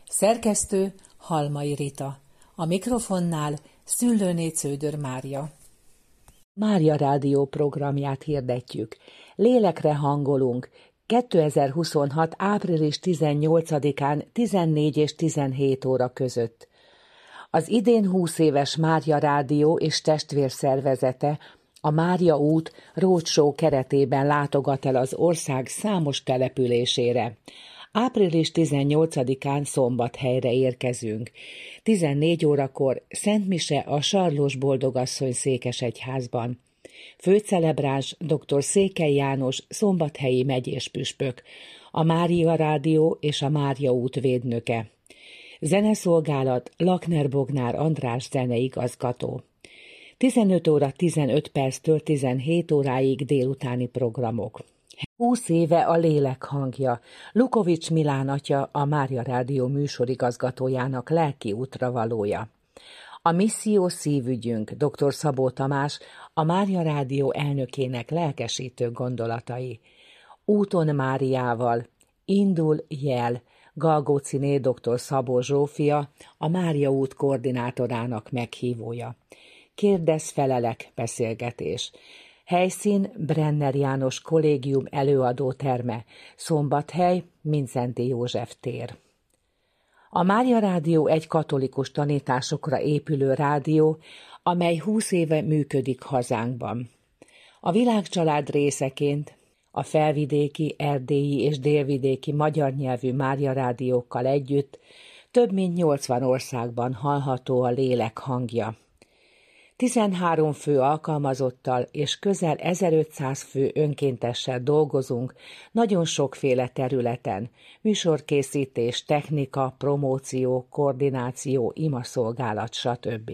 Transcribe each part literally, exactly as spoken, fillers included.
Szerkesztő Halmai Rita. A mikrofonnál Szüllőné Cződör Mária. Mária Rádió programját hirdetjük. Lélekre hangolunk. kétezer-huszonhat. április tizennyolcadikán tizennégy és tizenhét óra között. Az idén húsz éves Mária Rádió és testvérszervezete, a Mária út roadshow keretében látogat el az ország számos településére. április tizennyolcadikán Szombathelyre érkezünk. tizennégy órakor szentmise a Sarlós Boldogasszony székesegyházban. Főcelebráns dr. Székely János szombathelyi megyéspüspök, a Mária Rádió és a Mária út védnöke. Zeneszolgálat Lakner Bognár András zeneigazgató. tizenöt óra tizenöt perctől tizenhét óráig délutáni programok. húsz éve a lélek hangja. Lukovics Milán atya, a Mária Rádió műsorigazgatójának lelki útravalója. A misszió szívügyünk, dr. Szabó Tamás, a Mária Rádió elnökének lelkesítő gondolatai. Úton Máriával, indul jel, Galgóciné dr. Szabó Zsófia, a Mária út koordinátorának meghívója. Kérdez-felelek beszélgetés. Helyszín Brenner János Kollégium előadóterme, Szombathely, Mindszenty József tér. A Mária Rádió egy katolikus tanításokra épülő rádió, amely húsz éve működik hazánkban. A világcsalád részeként a felvidéki, erdélyi és délvidéki magyar nyelvű Mária rádiókkal együtt több mint nyolcvan országban hallható a lélek hangja. tizenhárom fő alkalmazottal és közel ezerötszáz fő önkéntessel dolgozunk nagyon sokféle területen, műsorkészítés, technika, promóció, koordináció, imaszolgálat, stb.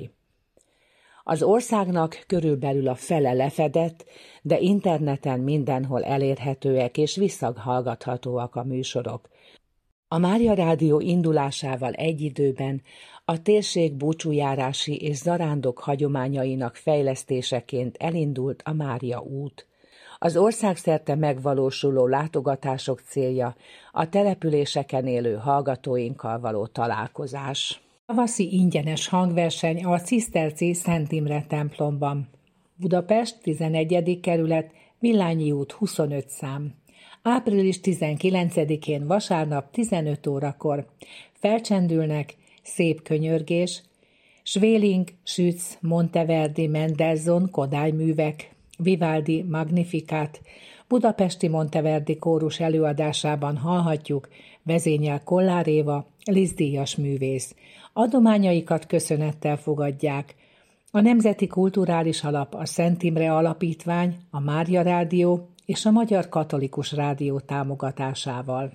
Az országnak körülbelül a fele lefedett, de interneten mindenhol elérhetőek és visszahallgathatóak a műsorok. A Mária Rádió indulásával egy időben a térség búcsújárási és zarándok hagyományainak fejlesztéseként elindult a Mária út. Az országszerte megvalósuló látogatások célja a településeken élő hallgatóinkkal való találkozás. Tavaszi ingyenes hangverseny a Ciszterci Szent Imre templomban. Budapest, tizenegyedik kerület, Villányi út huszonöt szám. április tizenkilencedikén vasárnap tizenöt órakor felcsendülnek Szép könyörgés, Svéling, Schütz, Monteverdi, Mendelssohn, Kodály művek, Vivaldi, Magnificat, budapesti Monteverdi kórus előadásában hallhatjuk vezényel Kollár Éva, Liszt-díjas művész. Adományaikat köszönettel fogadják a Nemzeti Kulturális Alap, a Szent Imre Alapítvány, a Mária Rádió és a Magyar Katolikus Rádió támogatásával.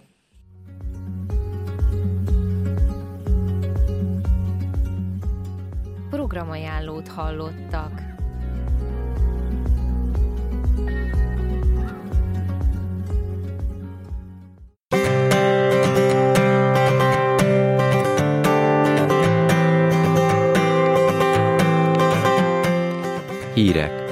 Programajánlót hallottak. Hírek.